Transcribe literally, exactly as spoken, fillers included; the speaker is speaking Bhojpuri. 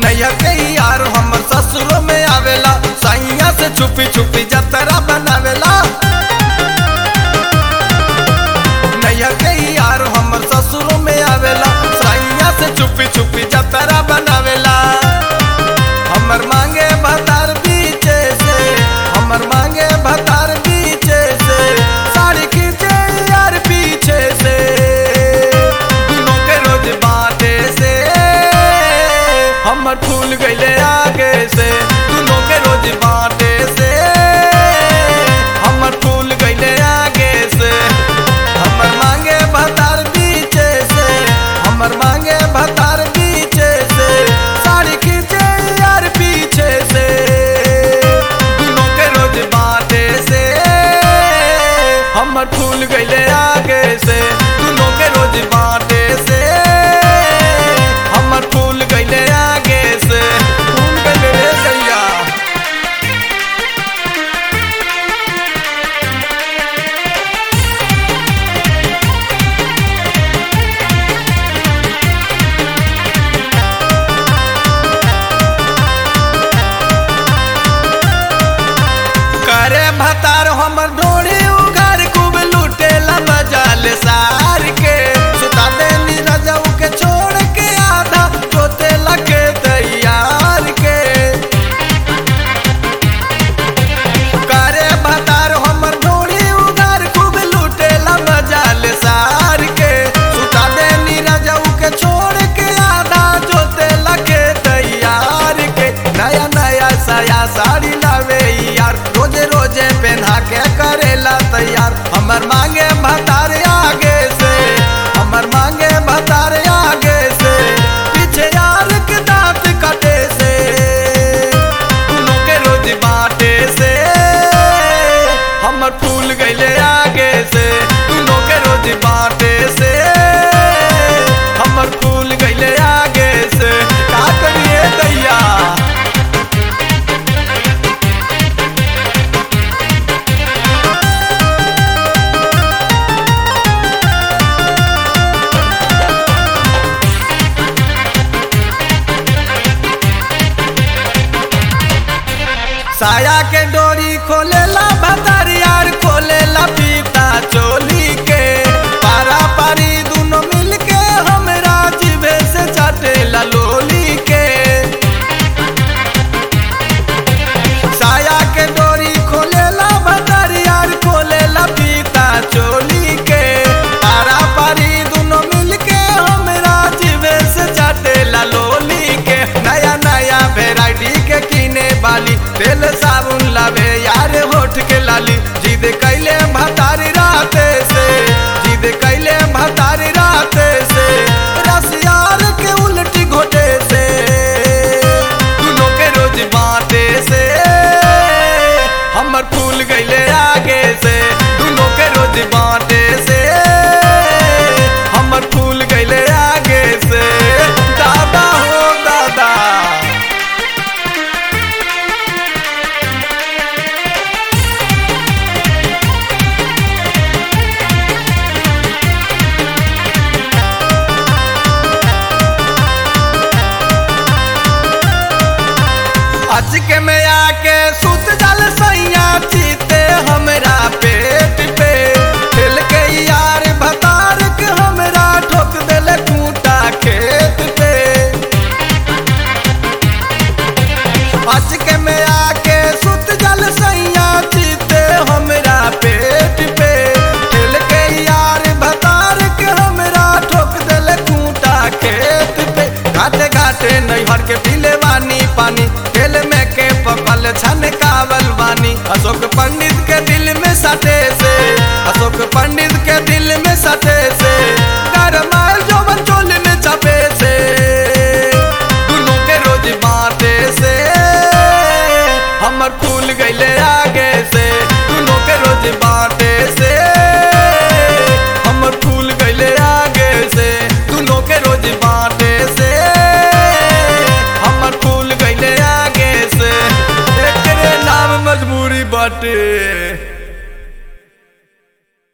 नैया के यार हमर ससुरो में आवेला, सैया से छुपी छुपी जतरा बनावेला। नैया के यार हमर ससुरो में आवेला, सैया से छुपी छुपी जतरा बनावेला। हमर मांगे भतार बीचे से, हमर मांगे भतार बीचे से, साड़ी खींचे यार पीछे से, दोनों के रोज बाटे से हमर फूल गईले आगे से, दोनों के रोज बाटे से हमर फूल गईले आगे से। हमर मांगे भतार बीचे से, हमर मांगे भतार बीचे से, साड़ी खींचे यार पीछे से, दोनों के रोज बाटे से हमर फूल गईले आगे से, दोनों के रोज बाटे से हमर फूल गईले आगे से। फूल गईले रे गैया। करे भतार हमर ढोड़ी उघार खूब लूटेला मजाल सार के, सुता देनी रजऊ के छोड़ के आधा जोते लगे तैयार के। करे भतार हमर ढोड़ी उघार खूब लूटेला मजाल सार के, सुता देनी रजऊ के छोड़ के आधा जोते लगे तैयार के। नया नया साया साड़ी लावे यार, रोजे रोजे पहना के करेला तैयार। हमर मांगे भतार आगे से, हमर मांगे भतार आगे से, पीछे यार के दांत कटे से, दोनों के रोज बाटे से हमर फूल गईले आगे से, दोनों के रोज बाटे से हमर फूल गईले आगे से। का करिए दैया। साया के डोरी खोलेला भतार यार, खोलेला पीता चोली के, पारा पारी दोनों मिल के हमरा जीभे से चाटेला लोली के। साया के डोरी खोलेला भतार यार, खोलेला पीता चोली के, पारा पारी दोनों मिल के हमरा जीभे से चाटेला लोली के। नया नया वेराइटी के कीने वाली, तेल साबुन लावे यार होठ के लाली, जिद कैले भतारी राते से, जिद कैले भतारी राते से, रस यार के उल्टी घोटे से, दोनों के रोज बाटे से हमर फूल गईले आगे से, दोनों के रोज बाटे से हमर फूल गईले आगे से। दादा हो दादा। अचके में आके सुत जल सैया चीते हमरा पेट पे, खेल के यार भतार के हमरा ठोक देले खूंटा खेत पे। अचके में आके सुत जल सैया चीते हमरा पेट पे, खेल के यार भतार के हमरा ठोक देले खूंटा खेत पे। घाटे घाटे नैहर के पीले वानी पानी, खेल में के पकल छनकावल बानी। अशोक पंडित के दिल में सटे से, अशोक पंडित के दिल में सटे से, गरमायल जोवन चोली में चपे से, दोनों के रोज बाटे से हमर फूल गईले आगे से, दोनों के रोज बाटे से हमर फूल गईले आगे से, दोनों के रोज बाटे से हमर फूल गईले आगे से। एकरे नाम मजबूरी बाटे।